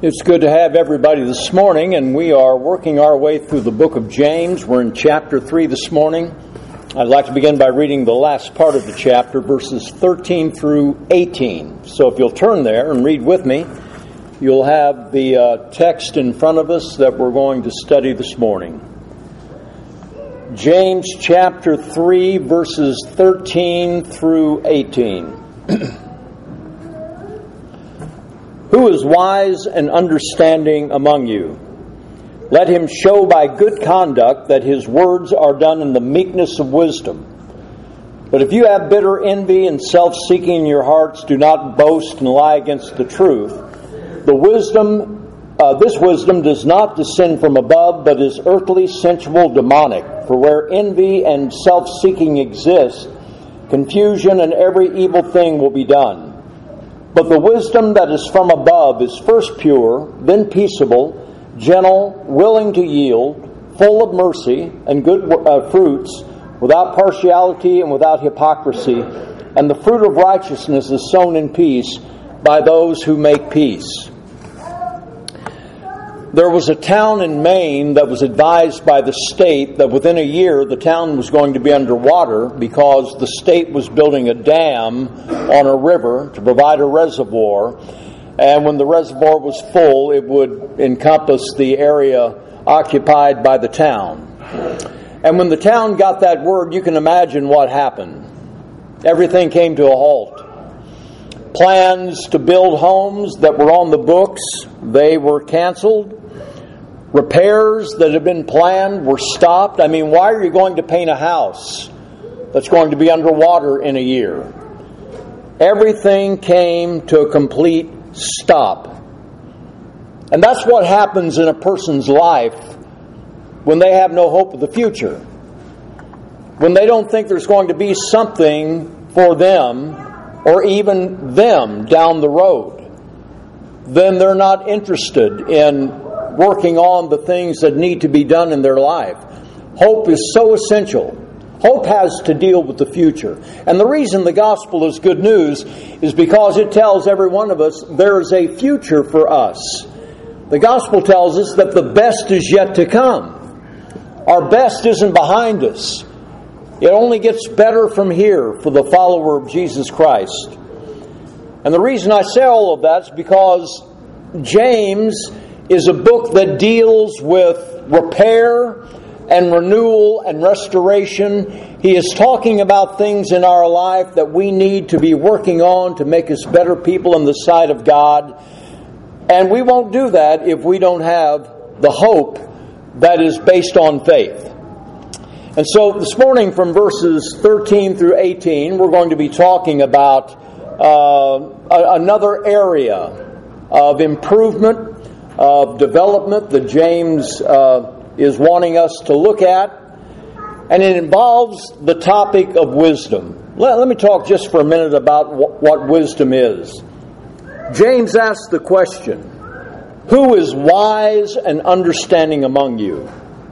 It's good to have everybody this morning, and we are working our way through the book of James. We're in chapter 3 this morning. I'd like to begin by reading the last part of the chapter, verses 13 through 18. So if you'll turn there and read with me, you'll have the text in front of us that we're going to study this morning. James chapter 3, verses 13 through 18. Who is wise and understanding among you? Let him show by good conduct that his words are done in the meekness of wisdom. But if you have bitter envy and self-seeking in your hearts, do not boast and lie against the truth. This wisdom does not descend from above, but is earthly, sensual, demonic. For where envy and self-seeking exist, confusion and every evil thing will be done. But the wisdom that is from above is first pure, then peaceable, gentle, willing to yield, full of mercy and good fruits, without partiality and without hypocrisy. And the fruit of righteousness is sown in peace by those who make peace. There was a town in Maine that was advised by the state that within a year the town was going to be underwater because the state was building a dam on a river to provide a reservoir. And when the reservoir was full, it would encompass the area occupied by the town. And when the town got that word, you can imagine what happened. Everything came to a halt. Plans to build homes that were on the books, they were canceled. Repairs that had been planned were stopped. I mean, why are you going to paint a house that's going to be underwater in a year? Everything came to a complete stop. And that's what happens in a person's life when they have no hope of the future. When they don't think there's going to be something for them or even them down the road, then they're not interested in working on the things that need to be done in their life. Hope is so essential. Hope has to deal with the future. And the reason the gospel is good news is because it tells every one of us there is a future for us. The gospel tells us that the best is yet to come. Our best isn't behind us. It only gets better from here for the follower of Jesus Christ. And the reason I say all of that is because James is a book that deals with repair and renewal and restoration. He is talking about things in our life that we need to be working on to make us better people in the sight of God. And we won't do that if we don't have the hope that is based on faith. And so this morning from verses 13 through 18, we're going to be talking about another area of improvement, of development that James is wanting us to look at, and it involves the topic of wisdom. Let me talk just for a minute about what wisdom is. James asks the question, who is wise and understanding among you?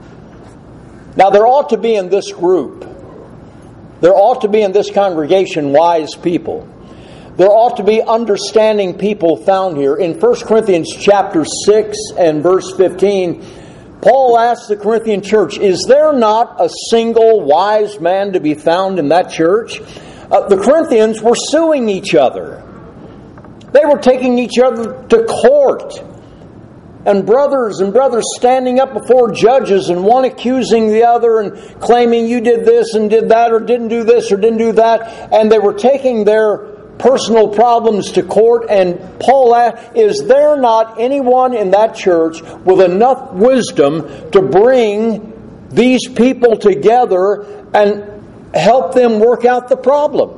Now there ought to be in this group, there ought to be in this congregation wise people. There ought to be understanding people found here. In 1 Corinthians chapter 6 and verse 15, Paul asks the Corinthian church, is there not a single wise man to be found in that church? The Corinthians were suing each other. They were taking each other to court. And brothers standing up before judges and one accusing the other and claiming you did this and did that or didn't do this or didn't do that. And they were taking their personal problems to court, and Paul asked, is there not anyone in that church with enough wisdom to bring these people together and help them work out the problem?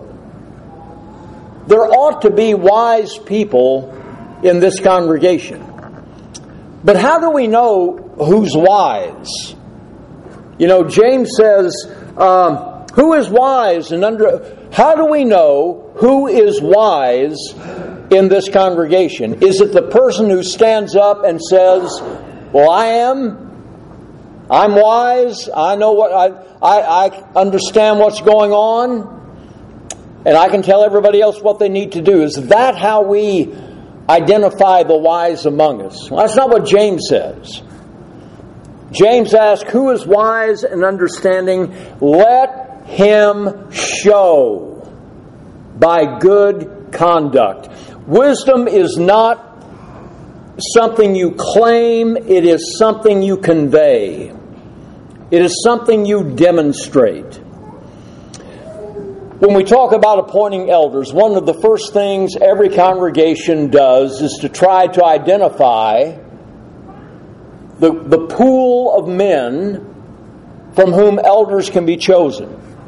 There ought to be wise people in this congregation. But how do we know who's wise? You know, James says, who is wise and how do we know who is wise in this congregation? Is it the person who stands up and says, well, I'm wise, I know what I understand what's going on, and I can tell everybody else what they need to do? Is that how we identify the wise among us. Well, that's not what James says. James asks, who is wise and understanding? Let him show by good conduct. Wisdom is not something you claim, it is something you convey. It is something you demonstrate. When we talk about appointing elders, one of the first things every congregation does is to try to identify the pool of men from whom elders can be chosen.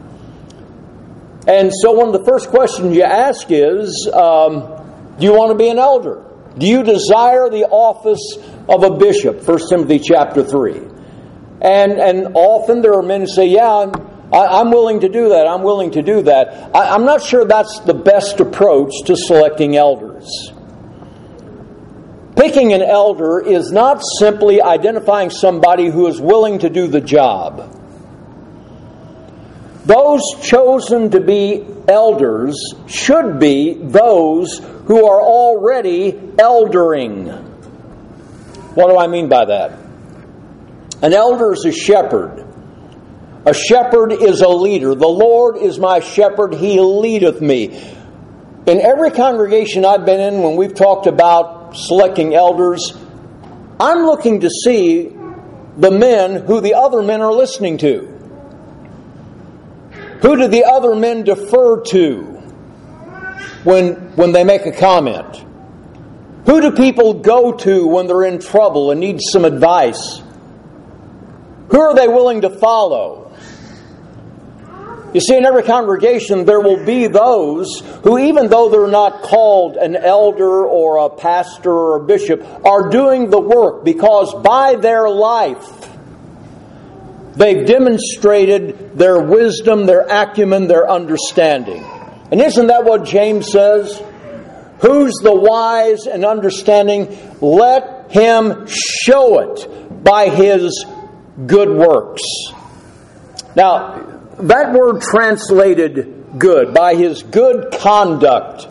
And so one of the first questions you ask is, do you want to be an elder? Do you desire the office of a bishop? 1 Timothy chapter 3. And often there are men who say, yeah, I'm willing to do that. I'm willing to do that. I'm not sure that's the best approach to selecting elders. Picking an elder is not simply identifying somebody who is willing to do the job. Those chosen to be elders should be those who are already eldering. What do I mean by that? An elder is a shepherd. A shepherd is a leader. The Lord is my shepherd, He leadeth me. In every congregation I've been in, when we've talked about selecting elders, I'm looking to see the men who the other men are listening to. Who do the other men defer to when they make a comment? Who do people go to when they're in trouble and need some advice? Who are they willing to follow? You see, in every congregation there will be those who, even though they're not called an elder or a pastor or a bishop, are doing the work because by their life they've demonstrated their wisdom, their acumen, their understanding. And isn't that what James says? Who's the wise and understanding? Let him show it by his good works. Now, that word translated good, by his good conduct.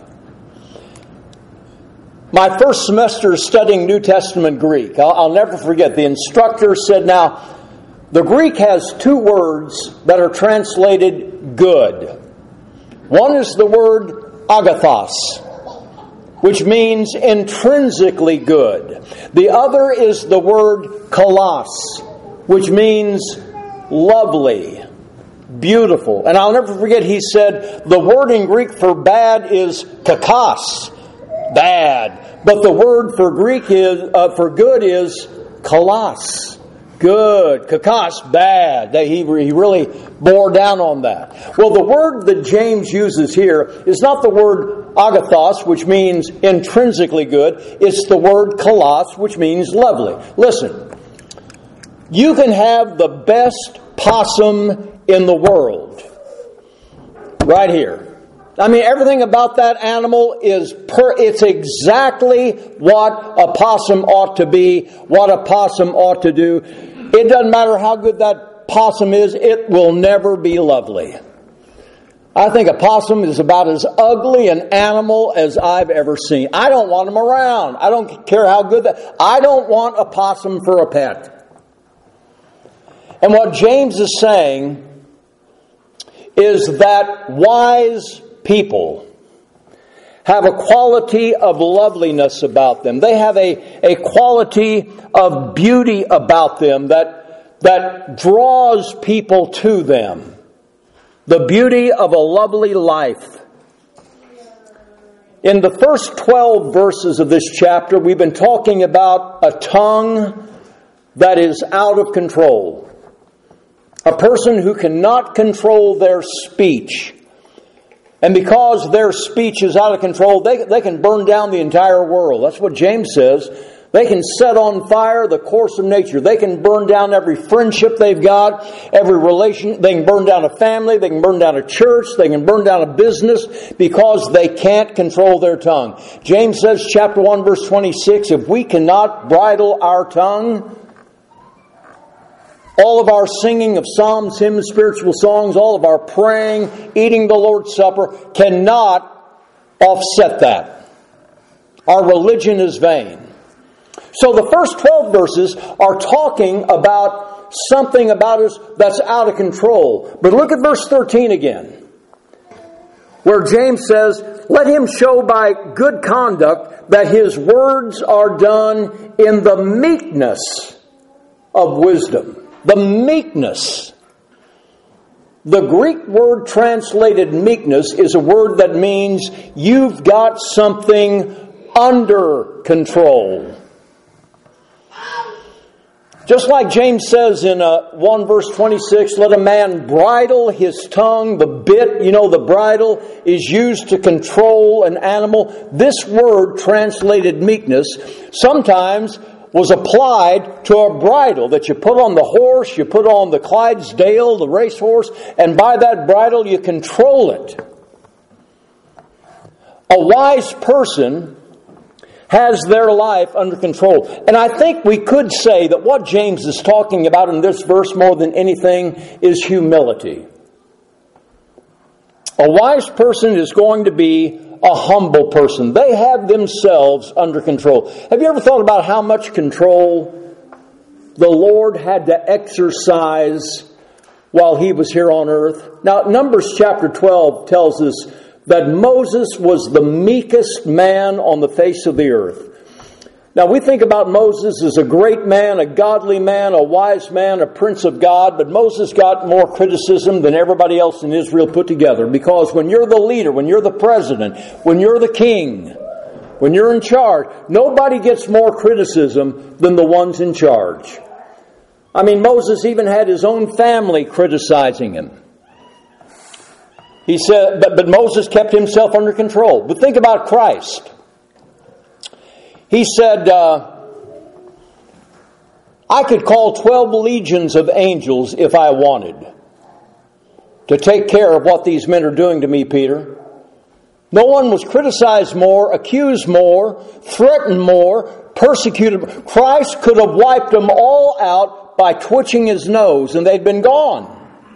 My first semester studying New Testament Greek, I'll never forget, the instructor said, now, the Greek has two words that are translated good. One is the word agathos, which means intrinsically good. The other is the word kalos, which means lovely, beautiful. And I'll never forget, he said, the word in Greek for bad is kakos, bad. But the word for Greek is for good is kalos, good. Kakos, bad. He really bore down on that. Well, the word that James uses here is not the word agathos, which means intrinsically good. It's the word kalos, which means lovely. Listen, you can have the best possum in the world right here. I mean, everything about that animal it's exactly what a possum ought to be, what a possum ought to do. It doesn't matter how good that possum is, it will never be lovely. I think a possum is about as ugly an animal as I've ever seen. I don't want them around. I don't care how good I don't want a possum for a pet. And what James is saying is that wise people have a quality of loveliness about them. They have a quality of beauty about them that draws people to them. The beauty of a lovely life. In the first 12 verses of this chapter, we've been talking about a tongue that is out of control. A person who cannot control their speech. And because their speech is out of control, they can burn down the entire world. That's what James says. They can set on fire the course of nature. They can burn down every friendship they've got, every relation. They can burn down a family. They can burn down a church. They can burn down a business because they can't control their tongue. James says, chapter 1, verse 26, if we cannot bridle our tongue, all of our singing of psalms, hymns, spiritual songs, all of our praying, eating the Lord's Supper cannot offset that. our religion is vain. So the first 12 verses are talking about something about us that's out of control. But look at verse 13 again, where James says, let him show by good conduct that his words are done in the meekness of wisdom. The meekness. The Greek word translated meekness is a word that means you've got something under control. Just like James says in 1 verse 26, let a man bridle his tongue. The bit, the bridle is used to control an animal. This word, translated meekness, sometimes was applied to a bridle that you put on the horse, you put on the Clydesdale, the racehorse, and by that bridle you control it. A wise person has their life under control. And I think we could say that what James is talking about in this verse more than anything is humility. A wise person is going to be a humble person. They have themselves under control. Have you ever thought about how much control the Lord had to exercise while He was here on earth? Now, Numbers chapter 12 tells us that Moses was the meekest man on the face of the earth. Now, we think about Moses as a great man, a godly man, a wise man, a prince of God, but Moses got more criticism than everybody else in Israel put together, because when you're the leader, when you're the president, when you're the king, when you're in charge, nobody gets more criticism than the ones in charge. I mean, Moses even had his own family criticizing him. He said, but Moses kept himself under control. But think about Christ. He said, I could call 12 legions of angels if I wanted to take care of what these men are doing to me, Peter. No one was criticized more, accused more, threatened more, persecuted. Christ could have wiped them all out by twitching His nose, and they'd been gone.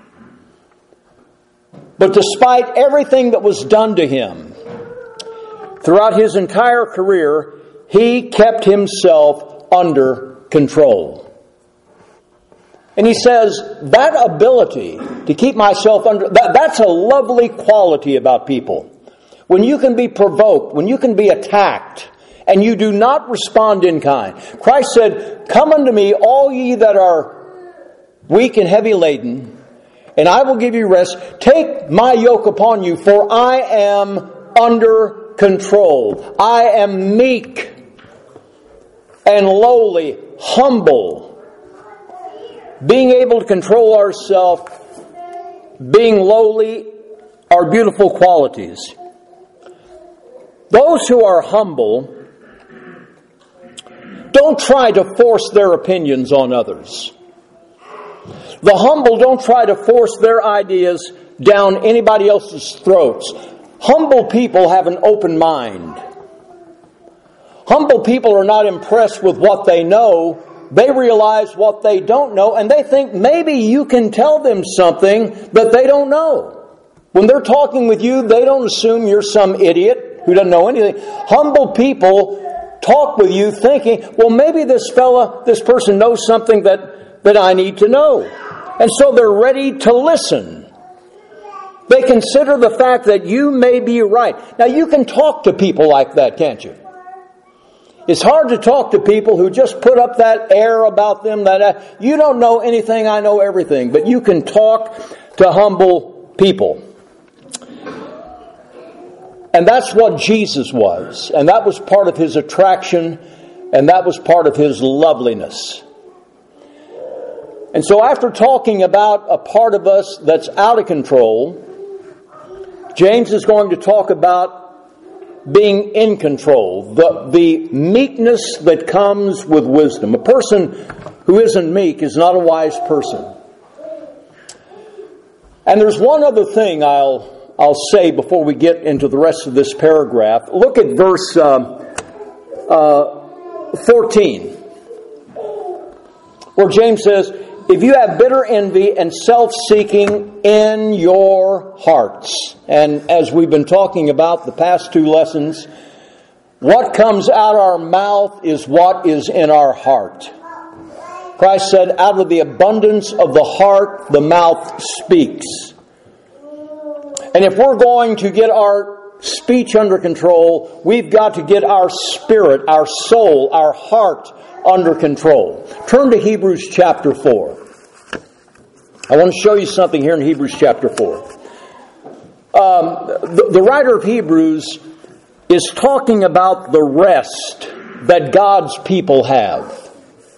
But despite everything that was done to Him, throughout His entire career, He kept Himself under control. And He says, that ability to keep myself under, that's a lovely quality about people. When you can be provoked, when you can be attacked, and you do not respond in kind. Christ said, come unto me, all ye that are weak and heavy laden, and I will give you rest. Take my yoke upon you, for I am under control. I am meek and lowly, humble. Being able to control ourselves, being lowly, are beautiful qualities. Those who are humble don't try to force their opinions on others. The humble don't try to force their ideas down anybody else's throats. Humble people have an open mind. Humble people are not impressed with what they know. They realize what they don't know, and they think maybe you can tell them something that they don't know. When they're talking with you, they don't assume you're some idiot who doesn't know anything. Humble people talk with you thinking, well, maybe this person knows something that I need to know. And so they're ready to listen. They consider the fact that you may be right. Now, you can talk to people like that, can't you? It's hard to talk to people who just put up that air about them that you don't know anything, I know everything. But you can talk to humble people. And that's what Jesus was. And that was part of His attraction. And that was part of His loveliness. And so after talking about a part of us that's out of control, James is going to talk about being in control, the meekness that comes with wisdom. A person who isn't meek is not a wise person. And there's one other thing I'll say before we get into the rest of this paragraph. Look at verse 14, where James says, if you have bitter envy and self-seeking in your hearts. And as we've been talking about the past two lessons, What comes out our mouth is what is in our heart. Christ said, out of the abundance of the heart, the mouth speaks. And if we're going to get our speech under control, we've got to get our spirit, our soul, our heart under control. Turn to Hebrews chapter 4. I want to show you something here in Hebrews chapter 4. The writer of Hebrews is talking about the rest that God's people have.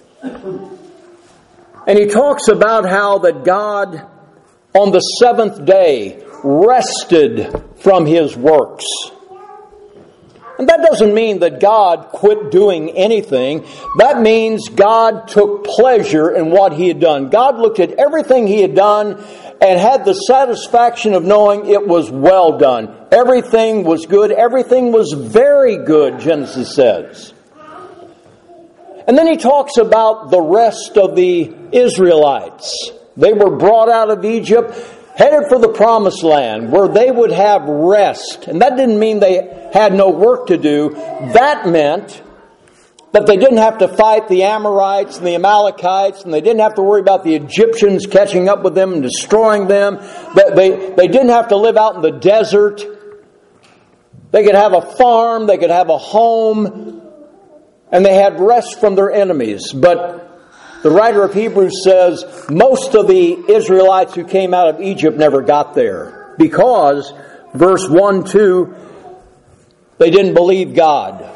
And he talks about how that God, on the seventh day, rested from His works. And that doesn't mean that God quit doing anything. That means God took pleasure in what He had done. God looked at everything He had done and had the satisfaction of knowing it was well done. Everything was good. Everything was very good, Genesis says. And then He talks about the rest of the Israelites. They were brought out of Egypt, headed for the promised land, where they would have rest. And that didn't mean they had no work to do. That meant that they didn't have to fight the Amorites and the Amalekites, and they didn't have to worry about the Egyptians catching up with them and destroying them. They didn't have to live out in the desert. They could have a farm, they could have a home, and they had rest from their enemies. But the writer of Hebrews says most of the Israelites who came out of Egypt never got there. Because, verse 1-2, they didn't believe God.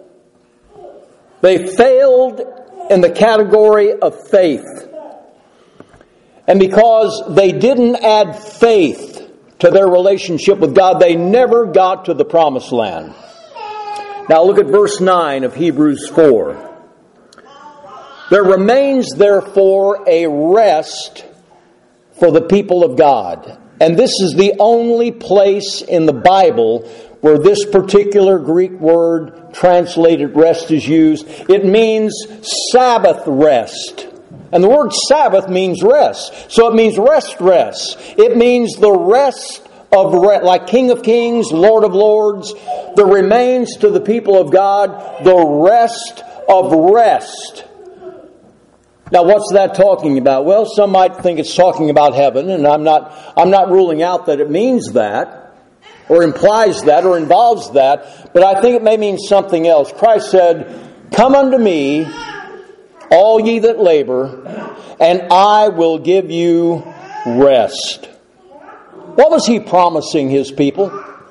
They failed in the category of faith. And because they didn't add faith to their relationship with God, they never got to the promised land. Now look at verse 9 of Hebrews 4. There remains therefore a rest for the people of God. And this is the only place in the Bible where this particular Greek word translated rest is used. It means Sabbath rest. And the word Sabbath means rest. So it means rest. It means the rest of rest, like King of Kings, Lord of Lords. There remains to the people of God the rest of rest. Now, what's that talking about? Well, some might think it's talking about heaven, and I'm not ruling out that it means that, or implies that, or involves that, but I think it may mean something else. Christ said, "Come unto me, all ye that labor, and I will give you rest." What was He promising His people?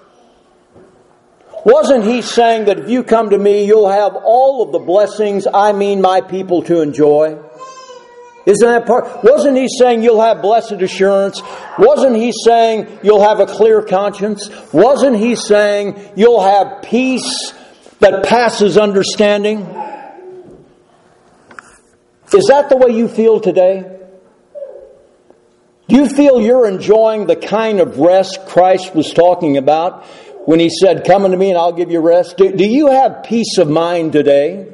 Wasn't He saying that if you come to me, you'll have all of the blessings I mean my people to enjoy? Isn't that part? Wasn't He saying you'll have blessed assurance? Wasn't He saying you'll have a clear conscience? Wasn't He saying you'll have peace that passes understanding? Is that the way you feel today? Do you feel you're enjoying the kind of rest Christ was talking about when He said, "Come unto me and I'll give you rest"? Do you have peace of mind today?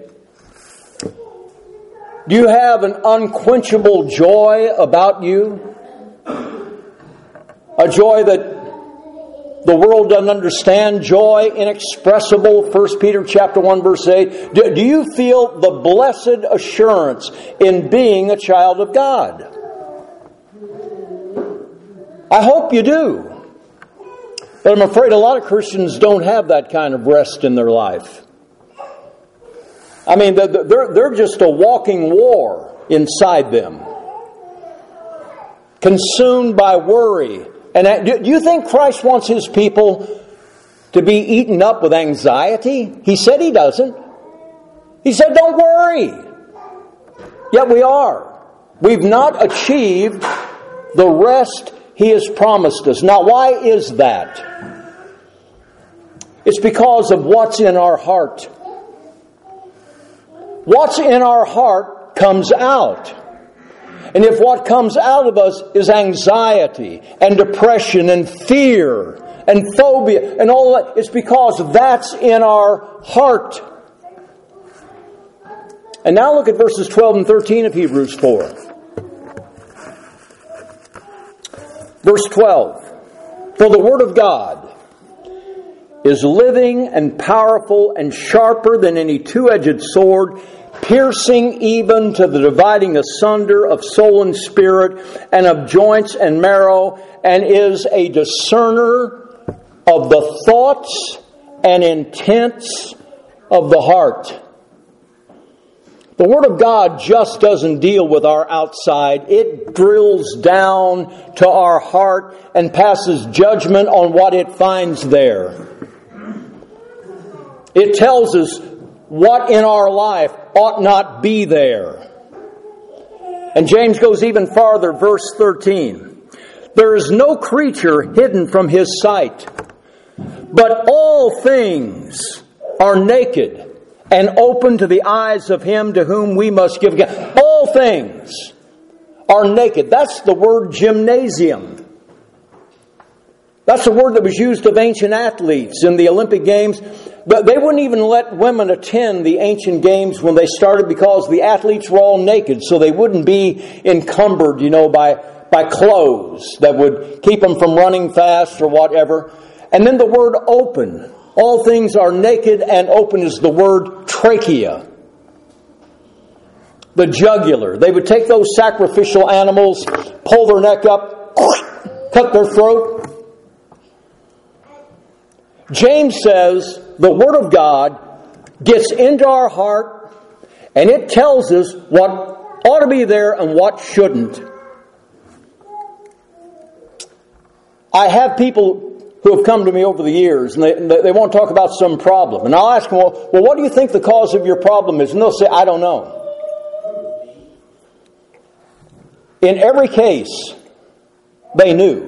Do you have an unquenchable joy about you? A joy that the world doesn't understand, joy inexpressible, 1 Peter chapter 1 verse 8. Do you feel the blessed assurance in being a child of God? I hope you do. But I'm afraid a lot of Christians don't have that kind of rest in their life. I mean, they're just a walking war inside them. Consumed by worry. And do you think Christ wants His people to be eaten up with anxiety? He said He doesn't. He said, don't worry. Yet we are. We've not achieved the rest He has promised us. Now, why is that? It's because of what's in our heart. What's in our heart comes out. And if what comes out of us is anxiety and depression and fear and phobia and all that, it's because that's in our heart. And now look at verses 12 and 13 of Hebrews 4. Verse 12. For the Word of God is living and powerful and sharper than any two-edged sword, piercing even to the dividing asunder of soul and spirit, and of joints and marrow, and is a discerner of the thoughts and intents of the heart. The Word of God just doesn't deal with our outside. It drills down to our heart and passes judgment on what it finds there. It tells us what in our life ought not be there. And James goes even farther, verse 13. There is no creature hidden from His sight, but all things are naked and open to the eyes of Him to whom we must give account. All things are naked. That's the word gymnasium. That's the word that was used of ancient athletes in the Olympic Games. But they wouldn't even let women attend the ancient games when they started because the athletes were all naked, so they wouldn't be encumbered, by clothes that would keep them from running fast or whatever. And then the word open. All things are naked and open is the word trachea. The jugular. They would take those sacrificial animals, pull their neck up, cut their throat. James says the Word of God gets into our heart and it tells us what ought to be there and what shouldn't. I have people who have come to me over the years and they want to talk about some problem. And I'll ask them, well, what do you think the cause of your problem is? And they'll say, I don't know. In every case, they knew.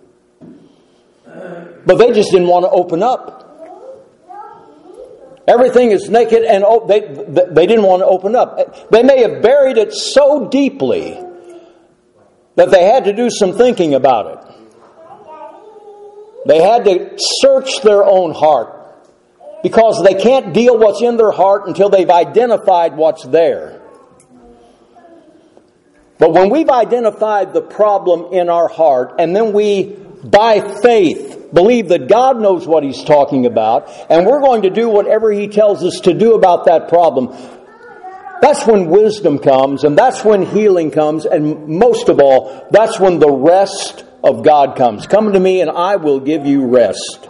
But they just didn't want to open up. Everything is naked and they didn't want to open up. They may have buried it so deeply that they had to do some thinking about it. They had to search their own heart because they can't deal what's in their heart until they've identified what's there. But when we've identified the problem in our heart and then we, by faith, believe that God knows what He's talking about and we're going to do whatever He tells us to do about that problem, that's when wisdom comes and that's when healing comes, and most of all, that's when the rest of God comes. Come to me and I will give you rest.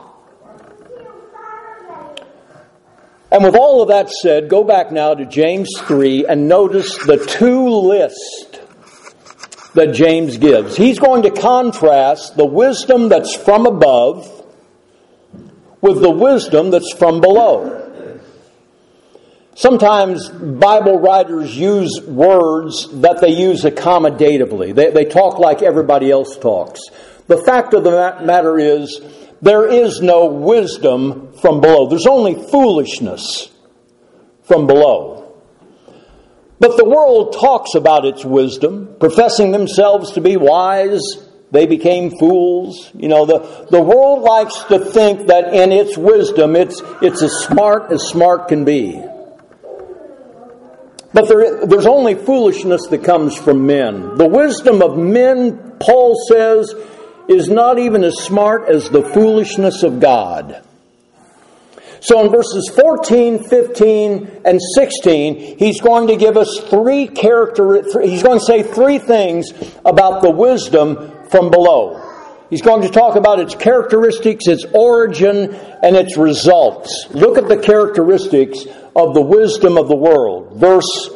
And with all of that said, go back now to James 3 and notice the two lists that James gives. He's going to contrast the wisdom that's from above with the wisdom that's from below. Sometimes Bible writers use words that they use accommodatively. They talk like everybody else talks. The fact of the matter is, there is no wisdom from below. There's only foolishness from below. But the world talks about its wisdom, professing themselves to be wise. They became fools. The world likes to think that in its wisdom, it's as smart can be. But there's only foolishness that comes from men. The wisdom of men, Paul says, is not even as smart as the foolishness of God. So in verses 14, 15, and 16, he's going to give us he's going to say three things about the wisdom from below. He's going to talk about its characteristics, its origin, and its results. Look at the characteristics of the wisdom of the world. Verse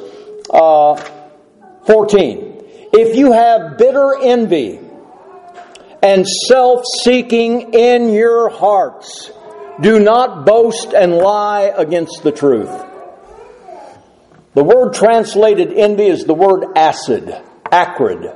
14. If you have bitter envy and self-seeking in your hearts, do not boast and lie against the truth. The word translated envy is the word acid, acrid.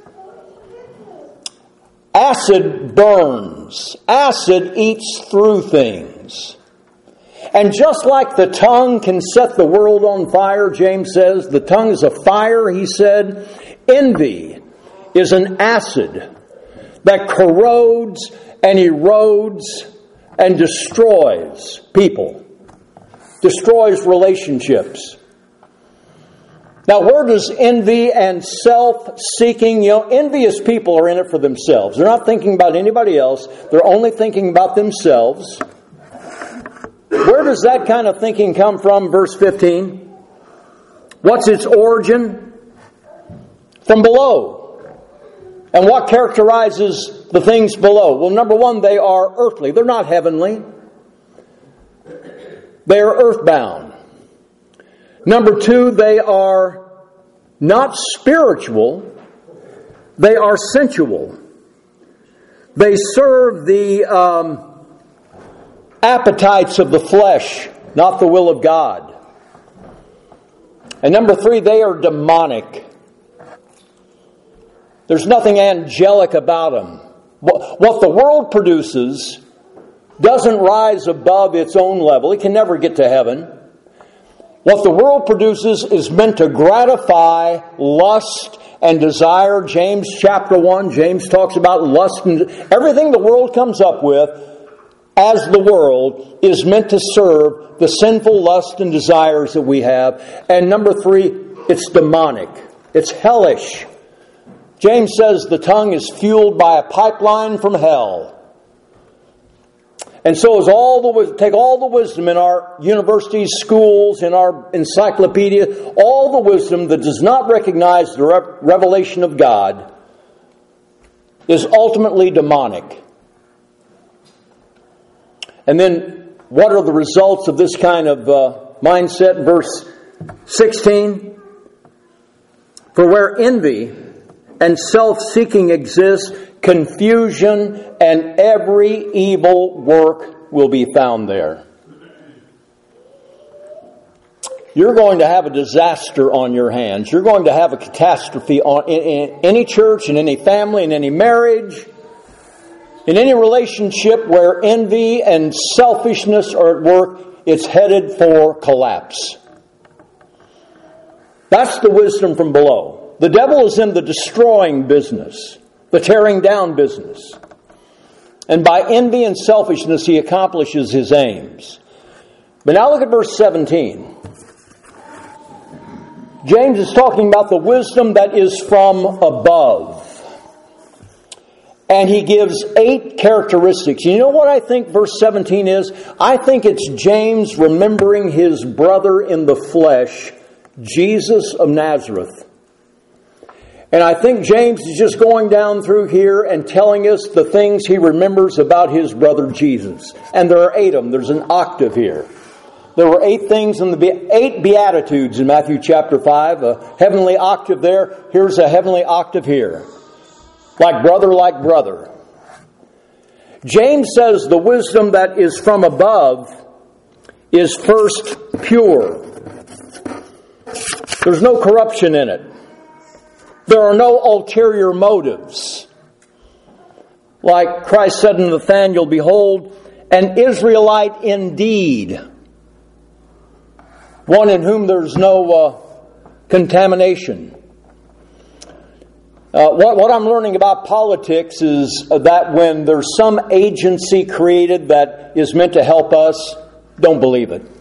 Acid burns. Acid eats through things. And just like the tongue can set the world on fire, James says, the tongue is a fire, he said, envy is an acid that corrodes and erodes and destroys people, destroys relationships. Now, where does envy and self-seeking, envious people are in it for themselves. They're not thinking about anybody else. They're only thinking about themselves. Where does that kind of thinking come from? Verse 15. What's its origin? From below. And what characterizes the things below? Well, number one, they are earthly. They're not heavenly. They are earthbound. Number two, they are not spiritual. They are sensual. They serve the appetites of the flesh, not the will of God. And number three, they are demonic. There's nothing angelic about them. What the world produces doesn't rise above its own level. It can never get to heaven. What the world produces is meant to gratify lust and desire. James chapter 1, James talks about lust and everything the world comes up with as the world is meant to serve the sinful lust and desires that we have. And number three, it's demonic. It's hellish. James says the tongue is fueled by a pipeline from hell. And so take all the wisdom in our universities, schools, in our encyclopedia, all the wisdom that does not recognize the revelation of God is ultimately demonic. And then what are the results of this kind of mindset? Verse 16. For where envy and self-seeking exist, confusion and every evil work will be found there. You're going to have a disaster on your hands. You're going to have a catastrophe in any church, in any family, in any marriage, in any relationship where envy and selfishness are at work. It's headed for collapse. That's the wisdom from below. The devil is in the destroying business, the tearing down business. And by envy and selfishness, he accomplishes his aims. But now look at verse 17. James is talking about the wisdom that is from above. And he gives 8 characteristics. You know what I think verse 17 is? I think it's James remembering his brother in the flesh, Jesus of Nazareth. And I think James is just going down through here and telling us the things he remembers about his brother Jesus. And there are 8 of them. There's an octave here. There were 8 things in the 8 Beatitudes in Matthew chapter 5. A heavenly octave there. Here's a heavenly octave here. Like brother. James says the wisdom that is from above is first pure. There's no corruption in it. There are no ulterior motives. Like Christ said to Nathanael, behold, an Israelite indeed, one in whom there's no contamination. What I'm learning about politics is that when there's some agency created that is meant to help us, don't believe it.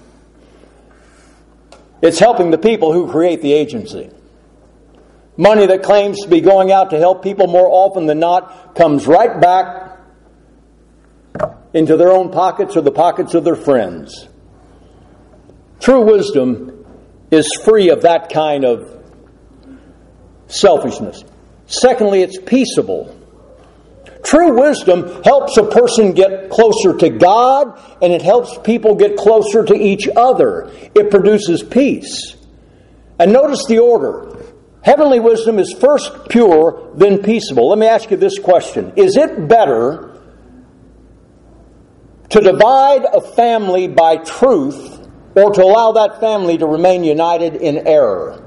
It's helping the people who create the agency. Money that claims to be going out to help people more often than not comes right back into their own pockets or the pockets of their friends. True wisdom is free of that kind of selfishness. Secondly, it's peaceable. True wisdom helps a person get closer to God, and it helps people get closer to each other. It produces peace. And notice the order. Heavenly wisdom is first pure, then peaceable. Let me ask you this question. Is it better to divide a family by truth or to allow that family to remain united in error?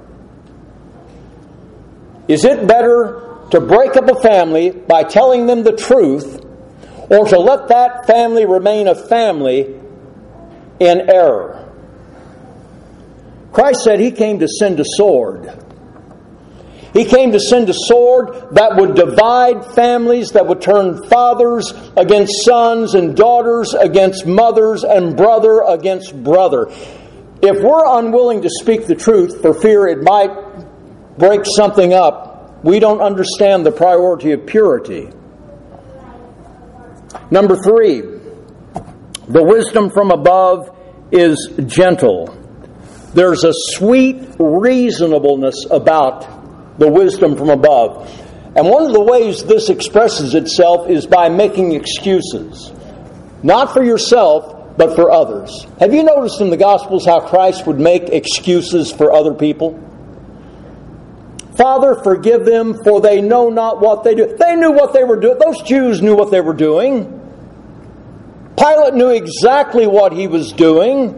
Is it better to break up a family by telling them the truth or to let that family remain a family in error? Christ said He came to send a sword. He came to send a sword that would divide families, that would turn fathers against sons and daughters against mothers and brother against brother. If we're unwilling to speak the truth for fear it might break something up, we don't understand the priority of purity. Number 3, The wisdom from above is gentle. There's a sweet reasonableness about the wisdom from above. And one of the ways this expresses itself is by making excuses. Not for yourself, but for others. Have you noticed in the Gospels how Christ would make excuses for other people? Father, forgive them, for they know not what they do. They knew what they were doing. Those Jews knew what they were doing. Pilate knew exactly what he was doing.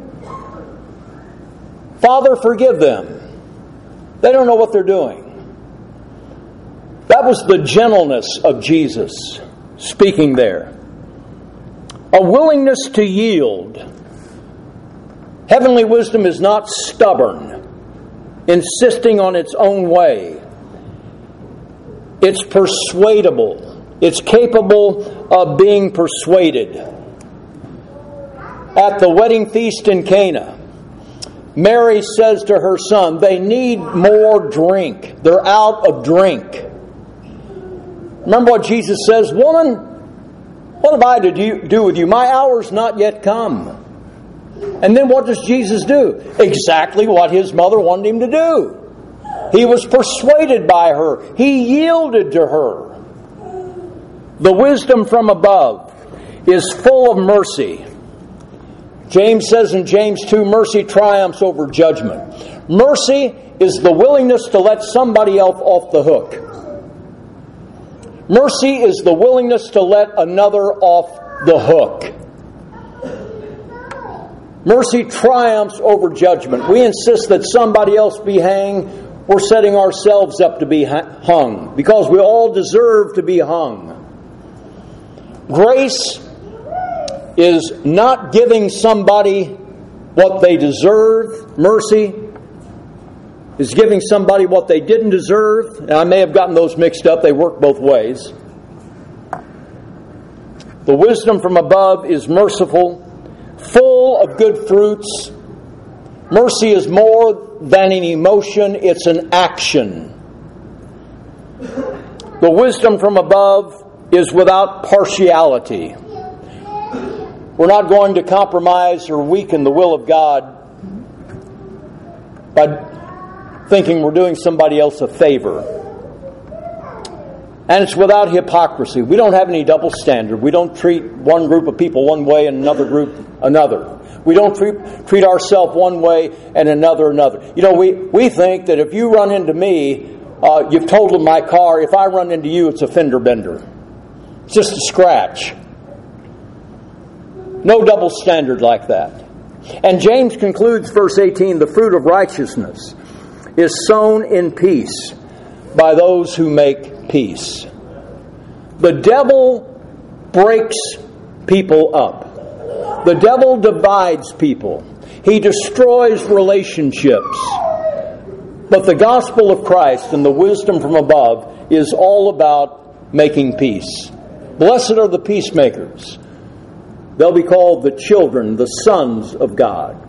Father, forgive them. They don't know what they're doing. That was the gentleness of Jesus speaking there. A willingness to yield. Heavenly wisdom is not stubborn, insisting on its own way. It's persuadable. It's capable of being persuaded. At the wedding feast in Cana, Mary says to her son, they need more drink. They're out of drink. Remember what Jesus says, woman, what have I to do with you? My hour's not yet come. And then what does Jesus do? Exactly what his mother wanted him to do. He was persuaded by her. He yielded to her. The wisdom from above is full of mercy. James says in James 2, mercy triumphs over judgment. Mercy is the willingness to let somebody else off the hook. Mercy is the willingness to let another off the hook. Mercy triumphs over judgment. We insist that somebody else be hanged. We're setting ourselves up to be hung because we all deserve to be hung. Grace is not giving somebody what they deserve. Mercy is giving somebody what they didn't deserve. And I may have gotten those mixed up. They work both ways. The wisdom from above is merciful, full of good fruits. Mercy is more than an emotion, it's an action. The wisdom from above is without partiality. We're not going to compromise or weaken the will of God by thinking we're doing somebody else a favor. And it's without hypocrisy. We don't have any double standard. We don't treat one group of people one way and another group another. We don't treat ourselves one way and another. You know, we think that if you run into me, you've totaled my car. If I run into you, it's a fender bender. It's just a scratch. No double standard like that. And James concludes verse 18, the fruit of righteousness is sown in peace by those who make peace. The devil breaks people up. The devil divides people. He destroys relationships. But the gospel of Christ and the wisdom from above is all about making peace. Blessed are the peacemakers. They'll be called the children, the sons of God.